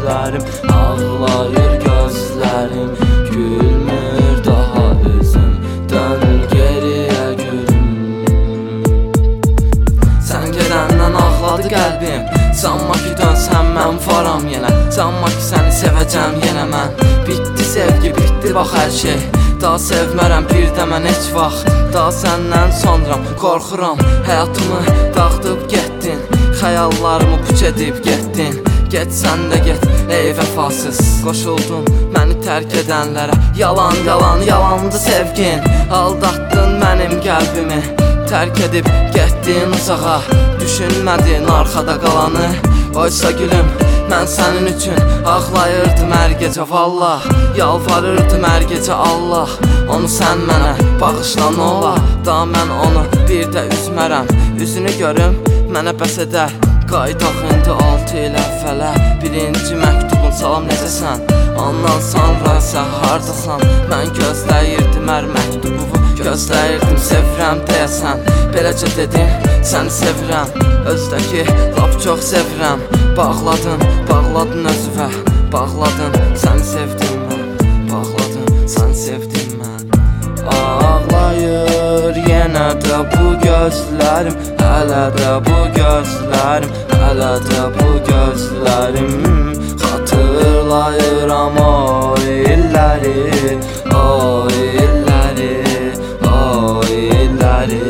gözlərim, ağlayır gözlərim, gülmür daha üzüm, dön geriyə gülüm. Sən gedəndən ağladı qəlbim, sanma ki dönsəm mən varam yenə, sanma ki səni sevəcəm yenə mən. Bitti sevgi, bitti bax hər şey, daha sevmərəm bir də mən heç vaxt. Daha səndən sonram, qorxuram, həyatımı dağıdıb getdin, xəyallarımı puç edib getdin. Get sən də get, ey vəfasız, qoşuldun məni tərk edənlərə. Yalan, yalan, yalandı sevgin, aldatdın mənim qəlbimi, tərk edib getdin uzağa, düşünmədin arxada qalanı. Oysa gülüm, mən sənin üçün ağlayırdım hər gecə, vallah, yalvarırdım hər gecə Allah. Onu sən mənə bağışla nə olar, daha mən onu bir də üzmərəm. Üzünü görüm, mənə bəs edər, qaydaq indi 6 il əvvələ. Birinci məktubun salam necəsən, ondan sonra isə hardasan. Mən gözləyirdim hər məktubu, gözləyirdim sevirəm deyəsən. Beləcə dedim, səni sevirəm, özdəki lap çox sevirəm. Bağladın, bağladın özüvə, bağladın, səni sevdim mən, bağladın, səni sevdim mən. Ağlayır yenə də bu gözlərim, hələ də bu gözlərim, hələ də bu gözlərim. Xatırlayıram o illəri, o illəri, o illəri.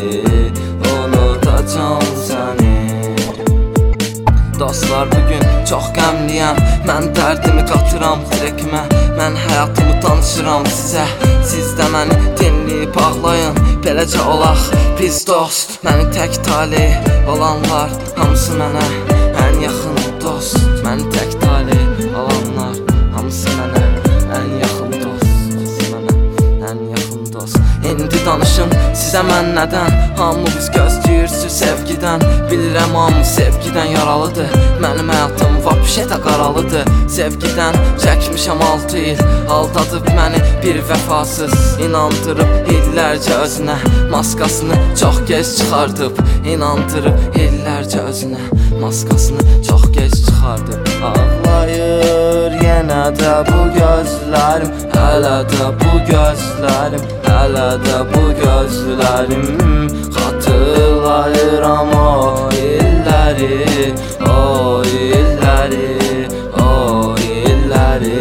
Unutacam səni. Dostlar, bugün çox qəmliyəm, mən dərdimi qatıram trekimə, mən həyatımı danışıram sizə. Siz də məni dinləyib ağlayın, beləcə olaq biz dost. Məni tək tali olanlar hamısı mənə ən yaxın dost. Məni tək tali olanlar hamısı mənə ən yaxın dost, hamısı mənə ən yaxın dost. İndi danışın sizə mən nədən, hamımız gözləyirsiniz sevgidən. Bilirəm hamı sevgidən yaralıdır, mənim həyatım vapşetə qaralıdır. Sevgidən çəkmişəm 6 il, aldadıb məni bir vəfasız, inandırıb illərcə özünə, maskasını çox gec çıxardıb, inandırıb illərcə özünə, maskasını çox gec çıxardıb. Ağlayır yenə də bu gözlərim, hələ də bu gözlərim, hələ də bu gözlərim. Xatırlayıram o illəri, o illəri, o illəri.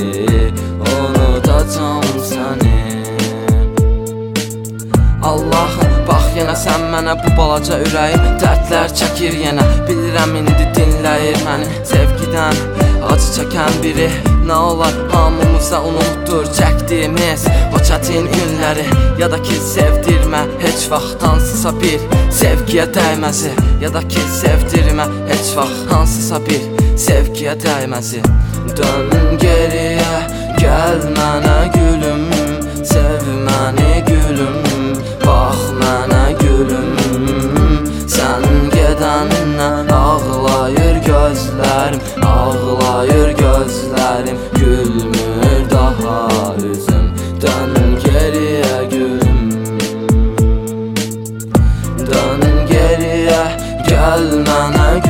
Unutacam səni. Allahım, bax yenə sən mənə bu balaca ürəyim, dərdlər çəkir yenə. Bilirəm indi dinləyir məni, sevgidən acı çəkən biri. Nə olar hamımıza unutdur çəkdiyimiz o çətin günləri, ya da ki sevdirmə heç vaxt hansısa bir sevgiyə dəyməzi, ya da ki sevdirmə heç vaxt hansısa bir sevgiyə dəyməzi. Dön geriyə, gəl mənə gülüm, sev məni gülüm, bax mənə gülüm. Sən gedəndən ağlayır gözlərim, ağlayır gözlərim, gülmür daha üzüm, dön geriyə gülüm. Dön geriyə, gəl mənə